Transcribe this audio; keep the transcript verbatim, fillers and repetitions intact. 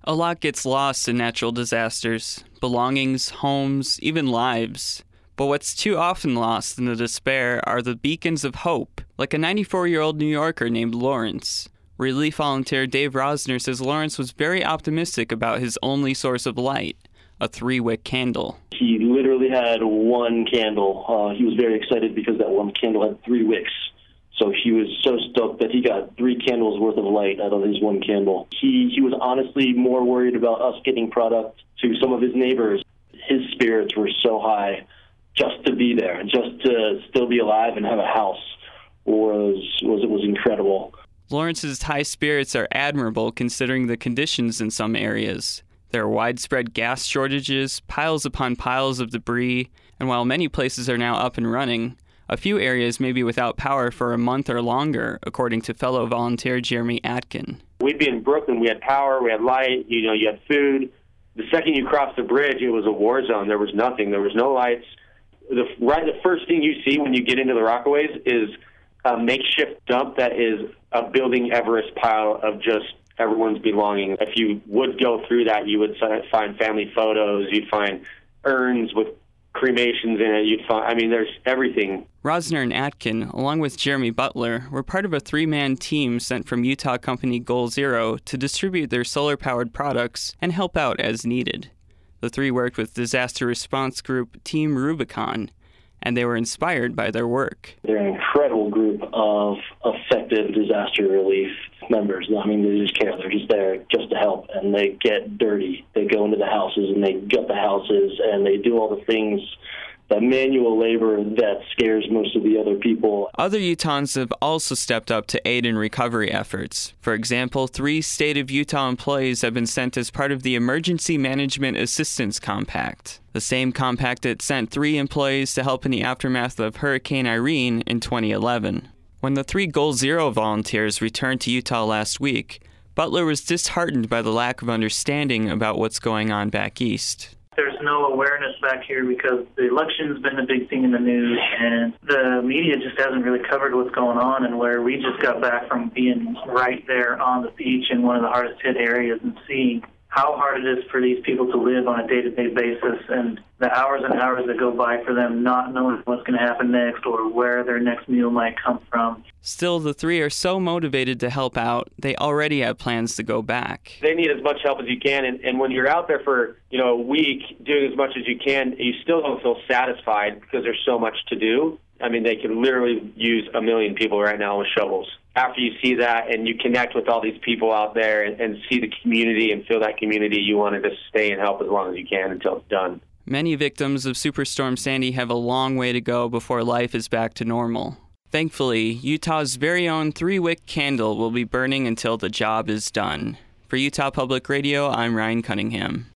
A lot gets lost in natural disasters. Belongings, homes, even lives. But what's too often lost in the despair are the beacons of hope, like a ninety-four-year-old New Yorker named Lawrence. Relief volunteer Dave Rosner says Lawrence was very optimistic about his only source of light, a three-wick candle. He literally had one candle. Uh, he was very excited because that one candle had three wicks. So he was so stoked that he got three candles worth of light out of his one candle. He, he was honestly more worried about us getting product to some of his neighbors. His spirits were so high. Just to be there, just to still be alive and have a house was was it was incredible. Lawrence's high spirits are admirable considering the conditions in some areas. There are widespread gas shortages, piles upon piles of debris, and while many places are now up and running, a few areas may be without power for a month or longer, according to fellow volunteer Jeremy Atkin. We'd be in Brooklyn, we had power, we had light, you know, you had food. The second you crossed the bridge, it was a war zone. There was nothing. There was no lights. The, right, the first thing you see when you get into the Rockaways is a makeshift dump that is a building Everest pile of just everyone's belongings. If you would go through that, you would find family photos, you'd find urns with cremations in it, you'd find, I mean, there's everything. Rosner and Atkin, along with Jeremy Butler, were part of a three-man team sent from Utah company Goal Zero to distribute their solar-powered products and help out as needed. The three worked with disaster response group Team Rubicon, and they were inspired by their work. They're an incredible group of effective disaster relief members. I mean, they just care. They're just there just to help, and they get dirty. They go into the houses, and they gut the houses, and they do all the things, that manual labor that scares most of the other people. Other Utahns have also stepped up to aid in recovery efforts. For example, three State of Utah employees have been sent as part of the Emergency Management Assistance Compact, the same compact that sent three employees to help in the aftermath of Hurricane Irene in twenty eleven. When the three Goal Zero volunteers returned to Utah last week, Butler was disheartened by the lack of understanding about what's going on back east. There's no awareness back here because the election's been a big thing in the news, and the media just hasn't really covered what's going on. And where we just got back from being right there on the beach in one of the hardest hit areas and seeing how hard it is for these people to live on a day-to-day basis, and the hours and hours that go by for them not knowing what's going to happen next or where their next meal might come from. Still, the three are so motivated to help out, they already have plans to go back. They need as much help as you can, and, and when you're out there for, you know, a week doing as much as you can, you still don't feel satisfied because there's so much to do. I mean, they could literally use a million people right now with shovels. After you see that and you connect with all these people out there and, and see the community and feel that community, you want to just stay and help as long as you can until it's done. Many victims of Superstorm Sandy have a long way to go before life is back to normal. Thankfully, Utah's very own three-wick candle will be burning until the job is done. For Utah Public Radio, I'm Ryan Cunningham.